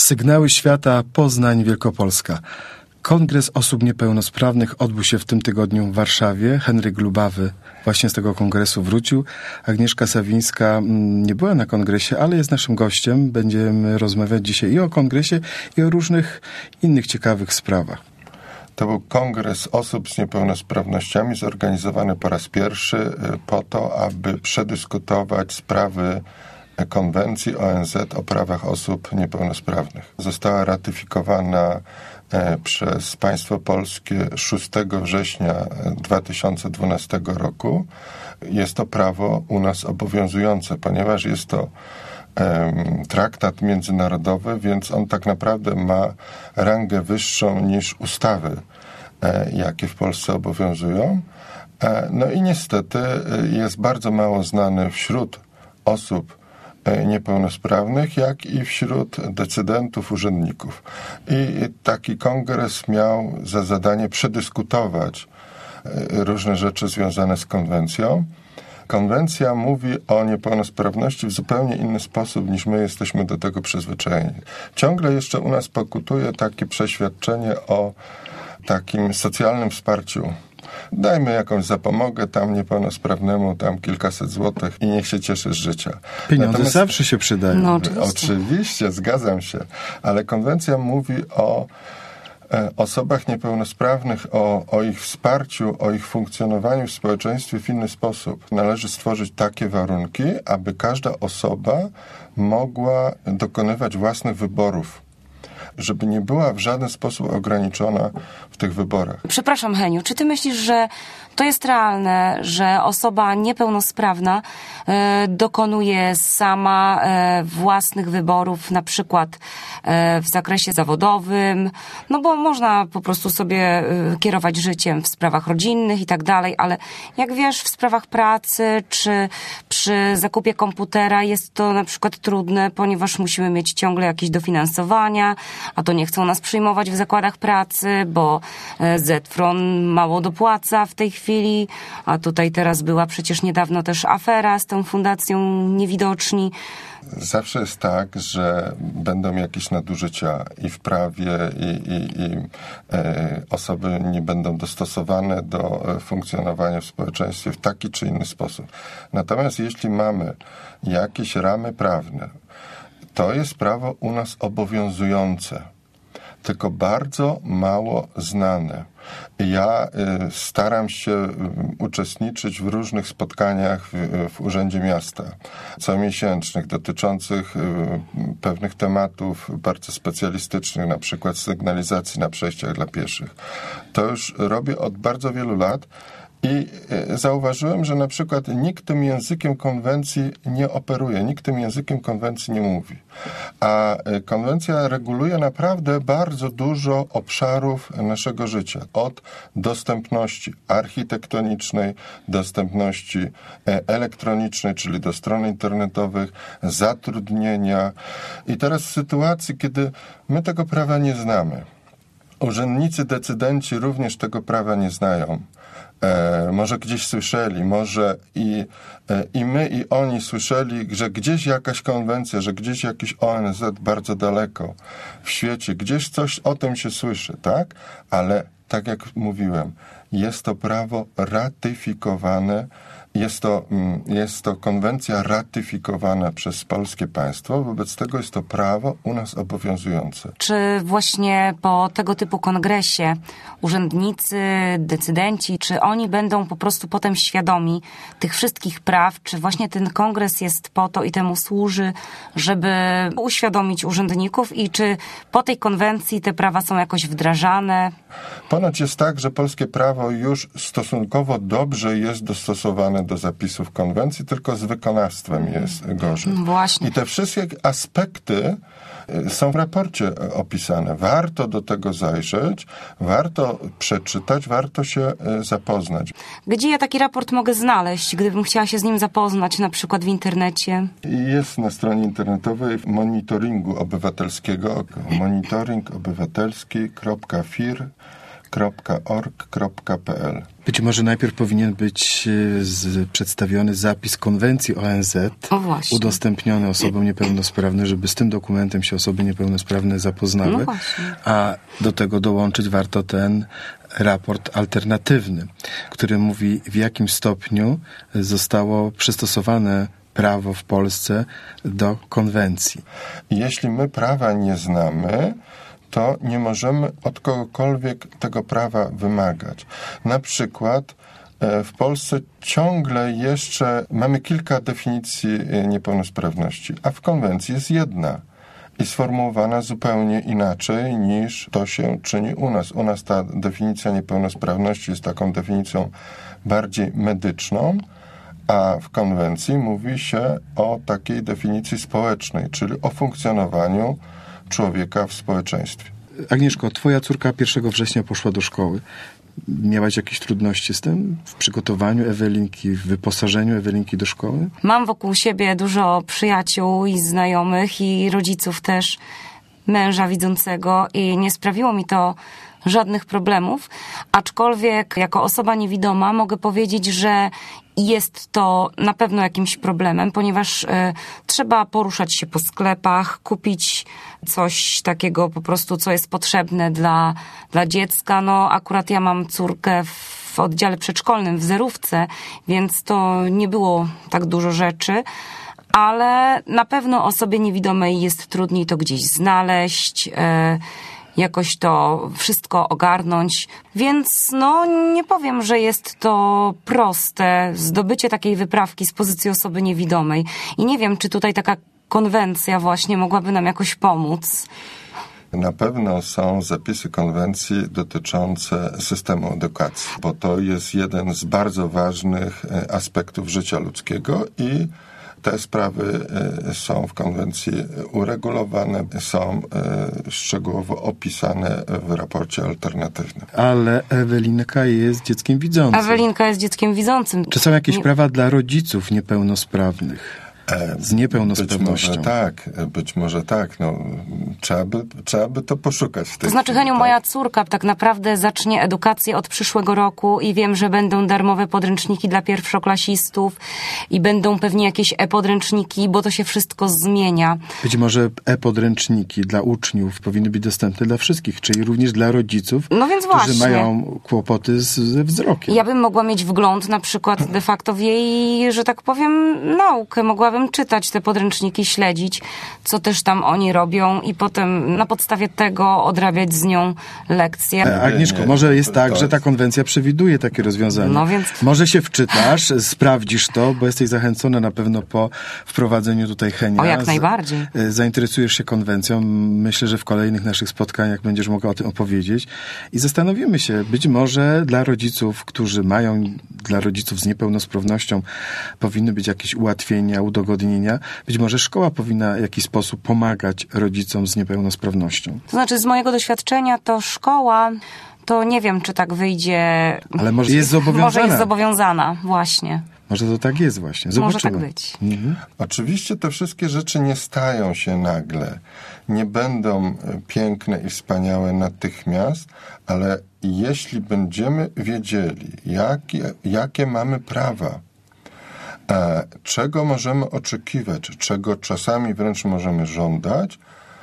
Sygnały świata, Poznań, Wielkopolska. Kongres osób niepełnosprawnych odbył się w tym tygodniu w Warszawie. Henryk Lubawy właśnie z tego kongresu wrócił. Agnieszka Sawińska nie była na kongresie, ale jest naszym gościem. Będziemy rozmawiać dzisiaj i o kongresie, i o różnych innych ciekawych sprawach. To był kongres osób z niepełnosprawnościami zorganizowany po raz pierwszy po to, aby przedyskutować sprawy konwencji ONZ o prawach osób niepełnosprawnych. Została ratyfikowana przez państwo polskie 6 września 2012 roku. Jest to prawo u nas obowiązujące, ponieważ jest to traktat międzynarodowy, więc on tak naprawdę ma rangę wyższą niż ustawy, jakie w Polsce obowiązują. No i niestety jest bardzo mało znany wśród osób niepełnosprawnych, jak i wśród decydentów, urzędników. I taki kongres miał za zadanie przedyskutować różne rzeczy związane z konwencją. Konwencja mówi o niepełnosprawności w zupełnie inny sposób, niż my jesteśmy do tego przyzwyczajeni. Ciągle jeszcze u nas pokutuje takie przeświadczenie o takim socjalnym wsparciu. Dajmy jakąś zapomogę tam niepełnosprawnemu, tam kilkaset złotych i niech się cieszy z życia. Pieniądze zawsze się przydają. No, oczywiście, zgadzam się. Ale konwencja mówi o osobach niepełnosprawnych, o ich wsparciu, o ich funkcjonowaniu w społeczeństwie w inny sposób. Należy stworzyć takie warunki, aby każda osoba mogła dokonywać własnych wyborów, żeby nie była w żaden sposób ograniczona w tych wyborach. Przepraszam, Heniu, czy ty myślisz, że to jest realne, że osoba niepełnosprawna dokonuje sama własnych wyborów, na przykład w zakresie zawodowym, no bo można po prostu sobie kierować życiem w sprawach rodzinnych i tak dalej, ale jak wiesz, w sprawach pracy czy przy zakupie komputera jest to na przykład trudne, ponieważ musimy mieć ciągle jakieś dofinansowania, a to nie chcą nas przyjmować w zakładach pracy, bo Zetfron mało dopłaca w tej chwili, a tutaj teraz była przecież niedawno też afera z tą fundacją Niewidoczni. Zawsze jest tak, że będą jakieś nadużycia i w prawie, i osoby nie będą dostosowane do funkcjonowania w społeczeństwie w taki czy inny sposób. Natomiast jeśli mamy jakieś ramy prawne, to jest prawo u nas obowiązujące, tylko bardzo mało znane. Ja staram się uczestniczyć w różnych spotkaniach w Urzędzie Miasta, comiesięcznych, dotyczących pewnych tematów bardzo specjalistycznych, na przykład sygnalizacji na przejściach dla pieszych. To już robię od bardzo wielu lat. I zauważyłem, że na przykład nikt tym językiem konwencji nie operuje, nikt tym językiem konwencji nie mówi. A konwencja reguluje naprawdę bardzo dużo obszarów naszego życia. Od dostępności architektonicznej, dostępności elektronicznej, czyli do stron internetowych, zatrudnienia. I teraz w sytuacji, kiedy my tego prawa nie znamy, urzędnicy, decydenci również tego prawa nie znają, może gdzieś słyszeli, może i my, i oni słyszeli, że gdzieś jakaś konwencja, że gdzieś jakiś ONZ bardzo daleko w świecie, gdzieś coś o tym się słyszy, tak? Ale tak jak mówiłem, jest to prawo ratyfikowane, jest to konwencja ratyfikowana przez polskie państwo, wobec tego jest to prawo u nas obowiązujące. Czy właśnie po tego typu kongresie urzędnicy, decydenci, czy oni będą po prostu potem świadomi tych wszystkich praw, czy właśnie ten kongres jest po to i temu służy, żeby uświadomić urzędników i czy po tej konwencji te prawa są jakoś wdrażane? Ponoć jest tak, że polskie prawo już stosunkowo dobrze jest dostosowane do zapisów konwencji, tylko z wykonawstwem jest gorzej. Właśnie. I te wszystkie aspekty są w raporcie opisane. Warto do tego zajrzeć, warto przeczytać, warto się zapoznać. Gdzie ja taki raport mogę znaleźć, gdybym chciała się z nim zapoznać, na przykład w internecie? Jest na stronie internetowej monitoringu obywatelskiego, monitoringobywatelski.fir www.konwencje.org.pl. Być może najpierw powinien być przedstawiony zapis konwencji ONZ, udostępniony osobom niepełnosprawnym, żeby z tym dokumentem się osoby niepełnosprawne zapoznały, a do tego dołączyć warto ten raport alternatywny, który mówi, w jakim stopniu zostało przystosowane prawo w Polsce do konwencji. Jeśli my prawa nie znamy, to nie możemy od kogokolwiek tego prawa wymagać. Na przykład w Polsce ciągle jeszcze mamy kilka definicji niepełnosprawności, a w konwencji jest jedna i sformułowana zupełnie inaczej niż to się czyni u nas. U nas ta definicja niepełnosprawności jest taką definicją bardziej medyczną, a w konwencji mówi się o takiej definicji społecznej, czyli o funkcjonowaniu człowieka w społeczeństwie. Agnieszko, twoja córka 1 września poszła do szkoły. Miałaś jakieś trudności z tym? W przygotowaniu Ewelinki, w wyposażeniu Ewelinki do szkoły? Mam wokół siebie dużo przyjaciół i znajomych i rodziców też, męża widzącego i nie sprawiło mi to żadnych problemów, aczkolwiek jako osoba niewidoma mogę powiedzieć, że jest to na pewno jakimś problemem, ponieważ trzeba poruszać się po sklepach, kupić coś takiego po prostu, co jest potrzebne dla dziecka. No akurat ja mam córkę w oddziale przedszkolnym, w zerówce, więc to nie było tak dużo rzeczy. Ale na pewno osobie niewidomej jest trudniej to gdzieś znaleźć, jakoś to wszystko ogarnąć, więc no nie powiem, że jest to proste zdobycie takiej wyprawki z pozycji osoby niewidomej i nie wiem, czy tutaj taka konwencja właśnie mogłaby nam jakoś pomóc. Na pewno są zapisy konwencji dotyczące systemu edukacji, bo to jest jeden z bardzo ważnych aspektów życia ludzkiego i te sprawy są w konwencji uregulowane, są szczegółowo opisane w raporcie alternatywnym. Ale Ewelinka jest dzieckiem widzącym. Ewelinka jest dzieckiem widzącym. Czy są jakieś prawa dla rodziców niepełnosprawnych? Z niepełnosprawnością. Być może tak. No, trzeba by to poszukać w tej To znaczy, chwili, Heniu, moja córka tak naprawdę zacznie edukację od przyszłego roku i wiem, że będą darmowe podręczniki dla pierwszoklasistów i będą pewnie jakieś e-podręczniki, bo to się wszystko zmienia. Być może e-podręczniki dla uczniów powinny być dostępne dla wszystkich, czyli również dla rodziców, no więc którzy właśnie mają kłopoty ze wzrokiem. Ja bym mogła mieć wgląd na przykład de facto w jej, że tak powiem, naukę. Mogłabym czytać te podręczniki, śledzić, co też tam oni robią i potem na podstawie tego odrabiać z nią lekcje. Agnieszko, może jest tak, że ta konwencja przewiduje takie rozwiązanie. No więc... Może się wczytasz, sprawdzisz to, bo jesteś zachęcona na pewno po wprowadzeniu tutaj Henia. O, jak najbardziej. Zainteresujesz się konwencją. Myślę, że w kolejnych naszych spotkaniach będziesz mogła o tym opowiedzieć i zastanowimy się, być może dla rodziców, którzy mają, dla rodziców z niepełnosprawnością powinny być jakieś ułatwienia, udogodnienia. Być może szkoła powinna w jakiś sposób pomagać rodzicom z niepełnosprawnością. To znaczy, z mojego doświadczenia to szkoła, to nie wiem, czy tak wyjdzie. Ale może jest zobowiązana. Może jest zobowiązana, właśnie. Może to tak jest właśnie. Zobaczymy. Może tak być. Oczywiście te wszystkie rzeczy nie stają się nagle. Nie będą piękne i wspaniałe natychmiast, ale jeśli będziemy wiedzieli, jakie mamy prawa, czego możemy oczekiwać, czego czasami wręcz możemy żądać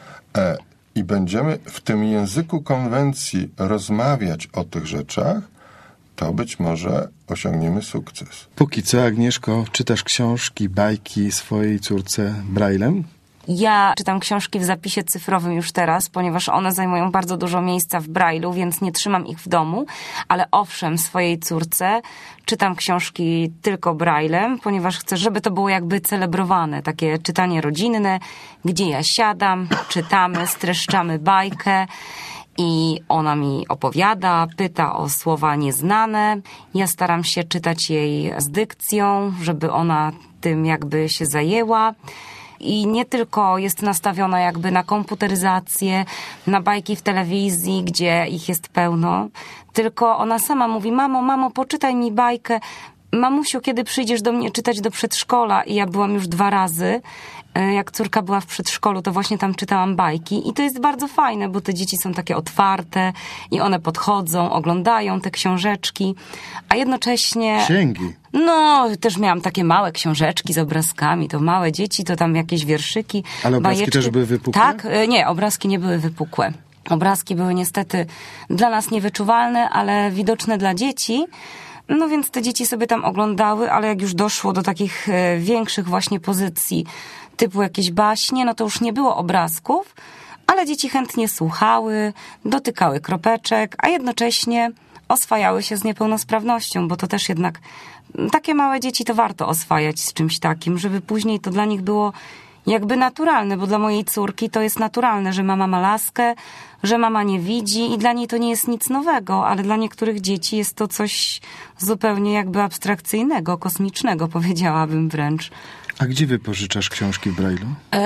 i będziemy w tym języku konwencji rozmawiać o tych rzeczach, to być może osiągniemy sukces. Póki co, Agnieszko, czytasz książki, bajki swojej córce Braillem? Ja czytam książki w zapisie cyfrowym już teraz, ponieważ one zajmują bardzo dużo miejsca w Braille'u, więc nie trzymam ich w domu, ale owszem, swojej córce czytam książki tylko Braille'em, ponieważ chcę, żeby to było jakby celebrowane, takie czytanie rodzinne, gdzie ja siadam, czytamy, streszczamy bajkę i ona mi opowiada, pyta o słowa nieznane. Ja staram się czytać jej z dykcją, żeby ona tym jakby się zajęła. I nie tylko jest nastawiona jakby na komputeryzację, na bajki w telewizji, gdzie ich jest pełno, tylko ona sama mówi: mamo, poczytaj mi bajkę. Mamusiu, kiedy przyjdziesz do mnie czytać do przedszkola? I ja byłam już 2 razy jak córka była w przedszkolu, to właśnie tam czytałam bajki i to jest bardzo fajne, bo te dzieci są takie otwarte i one podchodzą, oglądają te książeczki, a jednocześnie... Księgi. No, też miałam takie małe książeczki z obrazkami, to małe dzieci, to tam jakieś wierszyki, Ale obrazki bajeczki. też były wypukłe? Tak, nie, obrazki nie były wypukłe. Obrazki były niestety dla nas niewyczuwalne, ale widoczne dla dzieci. No więc te dzieci sobie tam oglądały, ale jak już doszło do takich większych właśnie pozycji, typu jakieś baśnie, no to już nie było obrazków, ale dzieci chętnie słuchały, dotykały kropeczek, a jednocześnie oswajały się z niepełnosprawnością, bo to też jednak takie małe dzieci to warto oswajać z czymś takim, żeby później to dla nich było jakby naturalne, bo dla mojej córki to jest naturalne, że mama ma laskę, że mama nie widzi i dla niej to nie jest nic nowego, ale dla niektórych dzieci jest to coś zupełnie jakby abstrakcyjnego, kosmicznego, powiedziałabym wręcz. A gdzie wypożyczasz książki w Braille'u?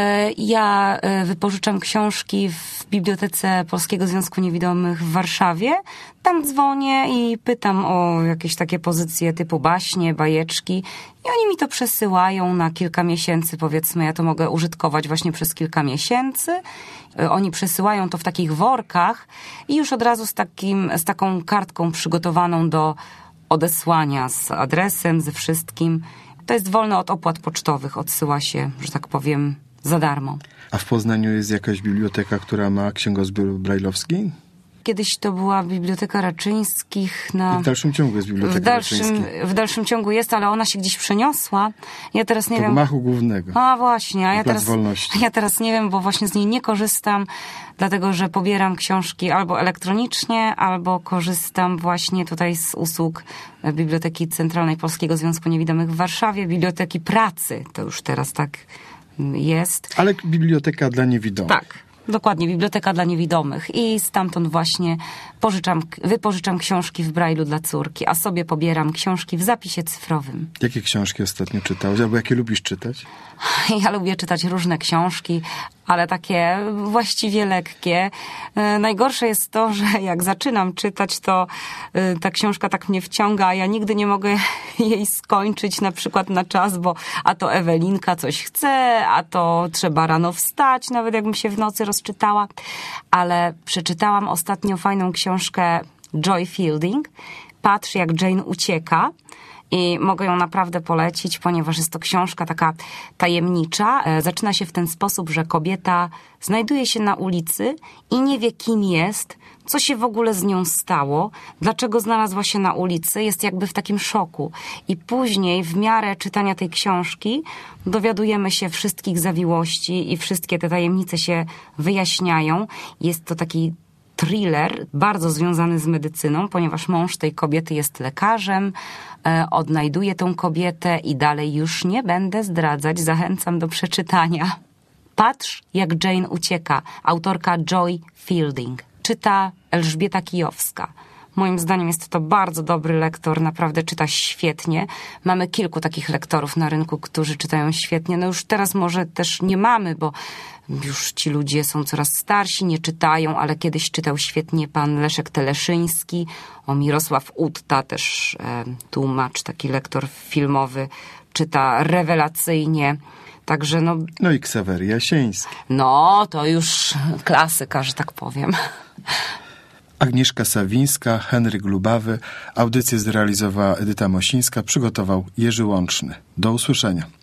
Ja wypożyczam książki w Bibliotece Polskiego Związku Niewidomych w Warszawie. Tam dzwonię i pytam o jakieś takie pozycje typu baśnie, bajeczki i oni mi to przesyłają na kilka miesięcy, powiedzmy. Ja to mogę użytkować właśnie przez kilka miesięcy. Oni przesyłają to w takich workach i już od razu z taką kartką przygotowaną do odesłania z adresem, ze wszystkim. To jest wolne od opłat pocztowych, odsyła się, że tak powiem, za darmo. A w Poznaniu jest jakaś biblioteka, która ma księgozbiór brajlowski? Kiedyś to była Biblioteka Raczyńskich. I w dalszym ciągu jest Biblioteka Raczyńska. W dalszym ciągu jest, ale ona się gdzieś przeniosła. Ja teraz nie wiem. Gmachu głównego. A właśnie, a ja teraz nie wiem, bo właśnie z niej nie korzystam, dlatego że pobieram książki albo elektronicznie, albo korzystam właśnie tutaj z usług Biblioteki Centralnej Polskiego Związku Niewidomych w Warszawie, Biblioteki Pracy. To już teraz tak jest. Ale biblioteka dla niewidomych. Tak. Dokładnie, biblioteka dla niewidomych i stamtąd właśnie wypożyczam książki w Braille'u dla córki, a sobie pobieram książki w zapisie cyfrowym. Jakie książki ostatnio czytałeś, albo jakie lubisz czytać? Ja lubię czytać różne książki, ale takie właściwie lekkie. Najgorsze jest to, że jak zaczynam czytać, to ta książka tak mnie wciąga, a ja nigdy nie mogę jej skończyć na przykład na czas, bo a to Ewelinka coś chce, a to trzeba rano wstać, nawet jakbym się w nocy rozczytała. Ale przeczytałam ostatnio fajną książkę Joy Fielding, Patrz jak Jane ucieka. I mogę ją naprawdę polecić, ponieważ jest to książka taka tajemnicza. Zaczyna się w ten sposób, że kobieta znajduje się na ulicy i nie wie, kim jest, co się w ogóle z nią stało, dlaczego znalazła się na ulicy, jest jakby w takim szoku. I później, w miarę czytania tej książki, dowiadujemy się wszystkich zawiłości i wszystkie te tajemnice się wyjaśniają. Jest to taki thriller, bardzo związany z medycyną, ponieważ mąż tej kobiety jest lekarzem, odnajduje tą kobietę i dalej już nie będę zdradzać, zachęcam do przeczytania. Patrz, jak Jane ucieka. Autorka Joy Fielding. Czyta Elżbieta Kijowska. Moim zdaniem jest to bardzo dobry lektor, naprawdę czyta świetnie. Mamy kilku takich lektorów na rynku, którzy czytają świetnie. No już teraz może też nie mamy, bo już ci ludzie są coraz starsi, nie czytają, ale kiedyś czytał świetnie pan Leszek Teleszyński, Mirosław Utta, też tłumacz, taki lektor filmowy, czyta rewelacyjnie. Także No i Ksawery Jasieński. No, to już klasyka, że tak powiem. Agnieszka Sawińska, Henryk Lubawy. Audycję zrealizowała Edyta Mosińska, przygotował Jerzy Łączny. Do usłyszenia.